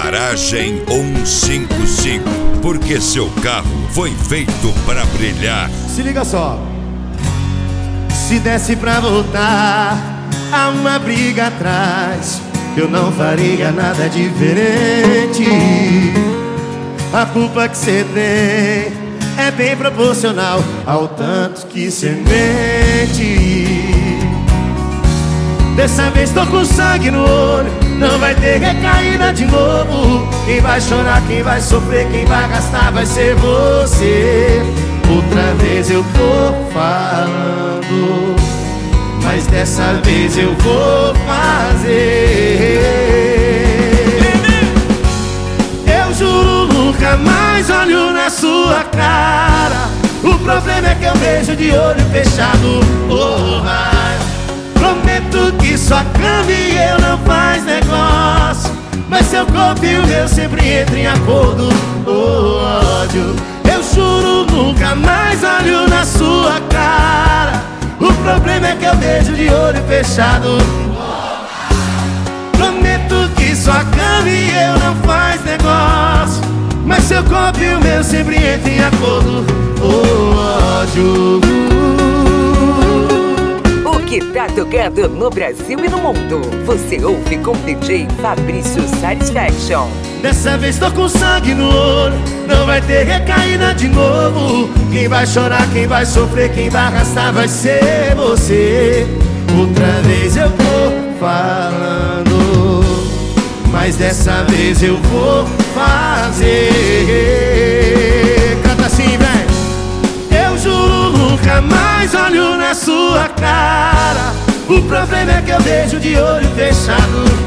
Garagem 155, porque seu carro foi feito para brilhar. Se liga só. Se desse pra voltar a uma briga atrás, eu não faria nada diferente. A culpa que cê tem é bem proporcional ao tanto que cê mente. Dessa vez tô com sangue no olho, não vai ter recaída de novo. Quem vai chorar, quem vai sofrer, quem vai gastar vai ser você. Outra vez eu tô falando, mas dessa vez eu vou fazer. Eu juro, nunca mais olho na sua cara. O problema é que eu vejo de olho fechado. Oh, prometo que sua cama e eu não faz negócio, mas seu corpo e o meu sempre entram em acordo. Oh, ódio. Eu juro, nunca mais olho na sua cara. O problema é que eu vejo de olho fechado. Prometo que sua cama e eu não faz negócio, mas seu corpo e o meu sempre entram em acordo. Oh, ódio. O que tá tocando no Brasil e no mundo, você ouve com DJ Fabrício Satisfaction. Dessa vez tô com sangue no olho, não vai ter recaída de novo. Quem vai chorar, quem vai sofrer, quem vai arrastar vai ser você. Outra vez eu tô falando, mas dessa vez eu vou fazer. Canta assim, véi. Eu juro, nunca mais olho na sua cara. O problema é que eu vejo de olho fechado.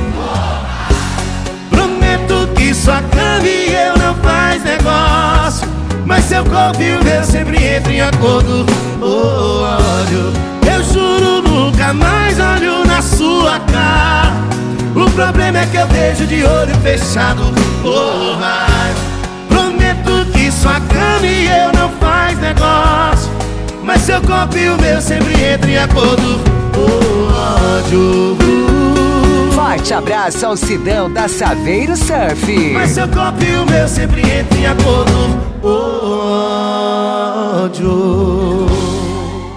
Prometo que sua cama e eu não faz negócio, mas seu corpo e o meu sempre entram em acordo. Oh, ódio. Eu juro, nunca mais olho na sua cara. O problema é que eu vejo de olho fechado. Oh, prometo que sua cama e eu não faz negócio, mas seu corpo e o meu sempre entram em acordo. Oh, ódio. Forte abraço ao Sidão da Saveiro Surf. Mas seu corpo e o meu sempre entram em acordo. Oh, ódio.